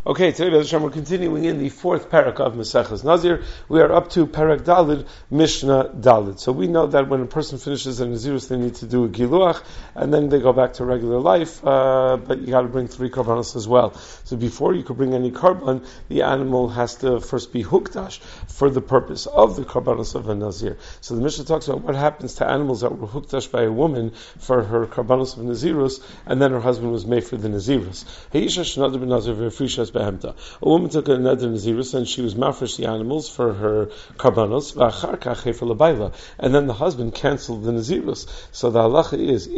Okay, today Be'ez Hashem, we're continuing in the fourth parak of Maseches Nazir. We are up to parak Dalid, Mishnah Dalid. So we know that when a person finishes a Nazirus, they need to do a Giluach, and then they go back to regular life, but you got to bring 3 karbanos as well. So before you could bring any karban, the animal has to first be hukdash for the purpose of the karbanos of a Nazir. So the Mishnah talks about what happens to animals that were hukdash by a woman for her karbanos of Nazirus, and then her husband was made for the Nazirus. A woman took a neder nazirus and she was mafresh the animals for her karbanos, and then the husband canceled the nazirus. So the halacha is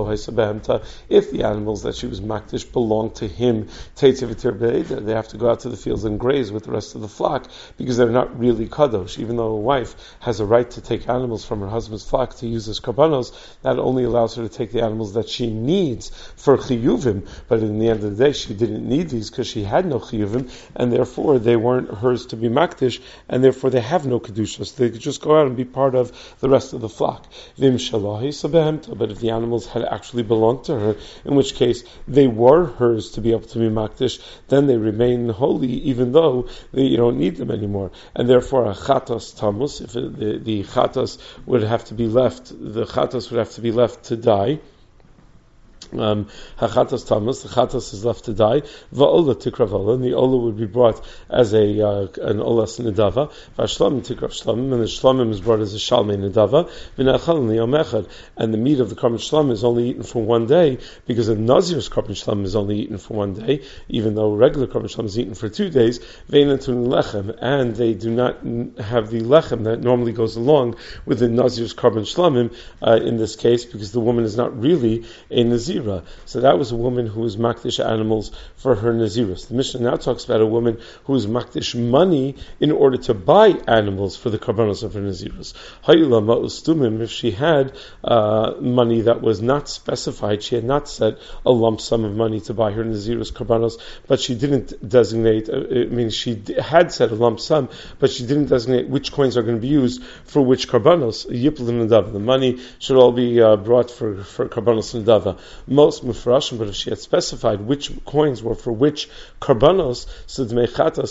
if the animals that she was makdish belong to him, they have to go out to the fields and graze with the rest of the flock because they're not really kadosh. Even though a wife has a right to take animals from her husband's flock to use as karbanos, that only allows her to take the animals that she needs for chiyuvim. But in the end of the day, she didn't need these because she had no chiyuvim, and therefore they weren't hers to be makdish, and therefore they have no kedusha, so they could just go out and be part of the rest of the flock. But if the animals had actually belonged to her, in which case they were hers to be able to be makdish, then they remain holy, even though you don't need them anymore. And therefore a chatas tamus, if the chatas would have to be left, the chatas would have to be left to die. Hachatas tamas, the chatas is left to die. Va'ola tikravola, and the ola would be brought as an olas nedava. Va'shlamim tikrav shlamim, and the shlamim is brought as a shalmei nedava. V'nachal liyom echad, and the meat of the karban shlamim is only eaten for one day, because a nazir's karban shlamim is only eaten for one day, even though regular karban shlamim is eaten for 2 days. Ve'natun lechem, and they do not have the lechem that normally goes along with the nazir's karban shlamim in this case, because the woman is not really a nazir. So that was a woman who was makdish animals for her nazirus. The Mishnah now talks about a woman who was makdish money in order to buy animals for the karbanos of her nazirus. If she had money that was not specified, she had not set a lump sum of money to buy her nazirus karbanos, but she didn't designate, she had set a lump sum, but she didn't designate which coins are going to be used for which karbanos. The money should all be brought for karbanos nedava. Most mufrashim, but if she had specified which coins were for which karbanos, so the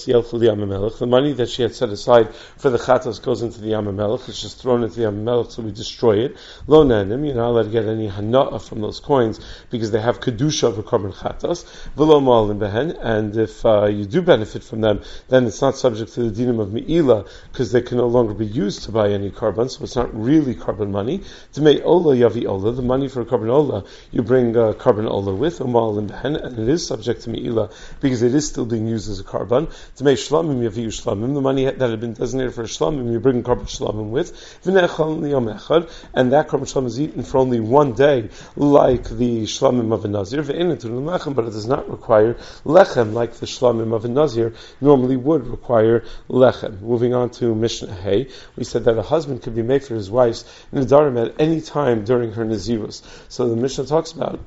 money that she had set aside for the chatas goes into the yamamelech. It's just thrown into the yamamelech, so we destroy it. Lo nanim, you're not allowed to get any hana'ah from those coins because they have kedusha of a karban chatas. V'lo ma'alim behen, and if you do benefit from them, then it's not subject to the dinim of me'ilah because they can no longer be used to buy any karban, so it's not really karban money. To make ola yavi ola, the money for a karban ola, you bring karban ola with umal and behen, and it is subject to me'ilah because it is still being used as a karban. To make shlamim yaviu shlamim, the money that had been designated for a shlamim, you bring karban shlamim with. V'nechal liyom echad, and that karban shlamim is eaten for only one day, like the shlamim of a nazir. Ve'enetun lechem, but it does not require lechem like the shlamim of a nazir normally would require lechem. Moving on to Mishnah Hay, we said that a husband could be made for his wife's nedarim at any time during her nazirus. So the Mishnah talks about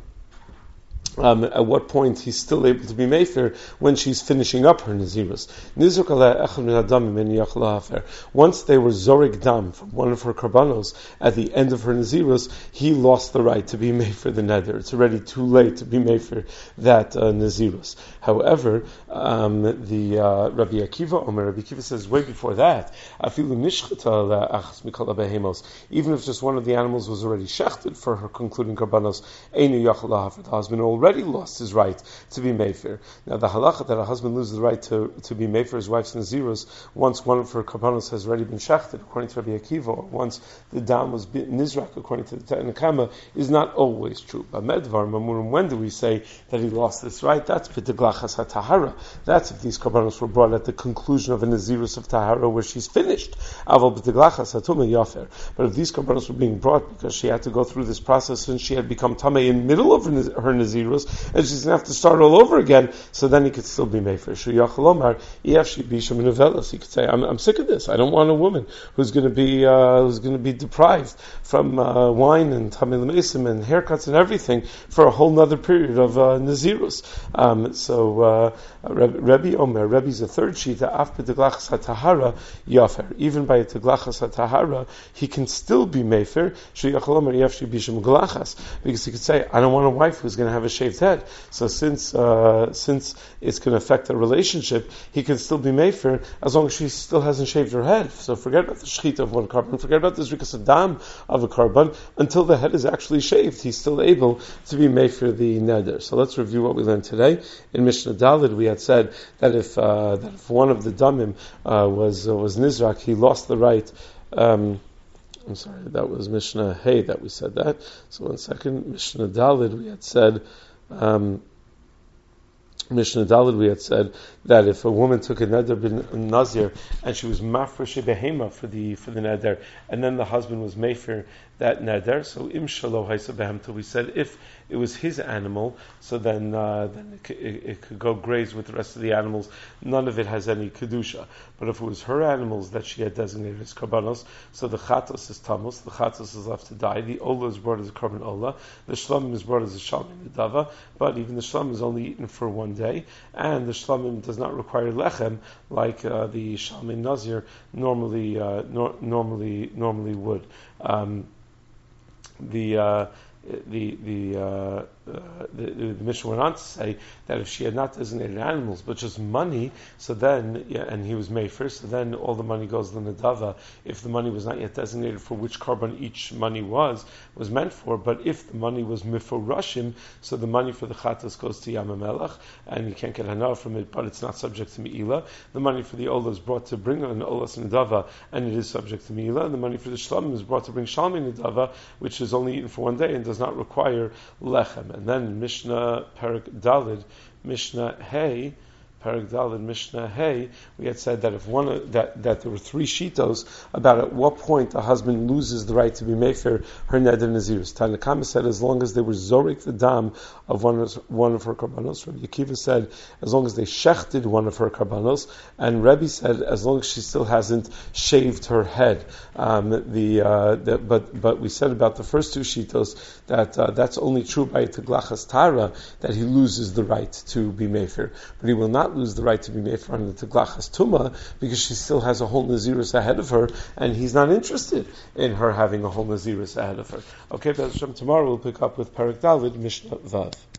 at what point he's still able to be mefer when she's finishing up her nazirus. Once they were zorig dam from one of her karbanos at the end of her nazirus, he lost the right to be mefer the neder. It's already too late to be mefer that nazirus. However, the Rabbi Akiva says way before that, even if just one of the animals was already shechted for her concluding karbanos, the husband already lost his right to be mefer. Now the halacha that a husband loses the right to be mefer his wife's nazirus once one of her karbanos has already been shechted, according to Rabbi Akiva, or once the dam was nizrak, according to the Tanakama, is not always true. But medvar mamurim, when do we say that he lost this right? That's b'teglachas hatahara. That's if these karbanos were brought at the conclusion of a nazirus of tahara where she's finished. Aval b'teglachas hatuma yafer. But if these karbanos were being brought because she had to go through this process and she had become tamei in the middle of her nazirus, and she's going to have to start all over again, so then he could still be mefer. He could say, I'm sick of this. I don't want a woman who's going to be deprived from wine and tamei l'mesim and haircuts and everything for a whole nother period of nazirus. So Rebbe's a third shita, af b'teglachas hatahara yafer. Even by a teglachas hatahara, he can still be mefer, because he could say, I don't want a wife who's going to have a shaved head. So since it's going to affect the relationship, he can still be mefer as long as she still hasn't shaved her head. So forget about the shechita of one carbon, forget about the zrikas adam of a carbon, until the head is actually shaved. He's still able to be mefer the neder. So let's review what we learned today. In Mishnah Daled, we had said that if one of the damim was nizrak, he lost the right. I'm sorry, that was Mishnah Hey that we said that. So 1 second, Mishnah Daled, we had said. Mishnah Daled, we had said that if a woman took a neder bin nazir and she was mafresh behema for the neder, and then the husband was mefer that neder, so im shalo haisa behemta, we said if it was his animal, so then it could go graze with the rest of the animals. None of it has any kedusha. But if it was her animals that she had designated as karbanos, so the chatos is tamus, the chatos is left to die. The ola is brought as a karban ola. The shlamim is brought as a shalmim nedava. But even the shlamim is only eaten for one day, and the shlamim does not require lechem like the shalmim nazir normally would. The Mishnah went on to say that if she had not designated animals but just money, so then and he was mefer, so then all the money goes to the nedava. If the money was not yet designated for which carbon each money was meant for, but if the money was miforashim, so the money for the chatas goes to Yamamelech, and you can't get hanah from it, but it's not subject to meila. The money for the olah is brought to bring an olas nedava, and it is subject to meila. And the money for the shlamim is brought to bring shalmi nedava, which is only eaten for one day and does not require lechem. And then Mishnah Perek Daled, Mishnah Hey, Perek Daled, Mishnah Hey, we had said that if that there were three shitos about at what point a husband loses the right to be mefer her neder nazirus. Tanakama said as long as they were zorik the dam of one of her karbanos. Rabbi Akiva said as long as they shechted one of her karbanos, and Rebbe said as long as she still hasn't shaved her head. But we said about the first two shitos that that's only true by teglachas tara, that he loses the right to be mefer, but he will not lose the right to be mefer on the teglachas tuma because she still has a whole nazirus ahead of her, and he's not interested in her having a whole nazirus ahead of her. Okay, Be'ez Hashem, tomorrow we'll pick up with Perek Daled, Mishnah Vav.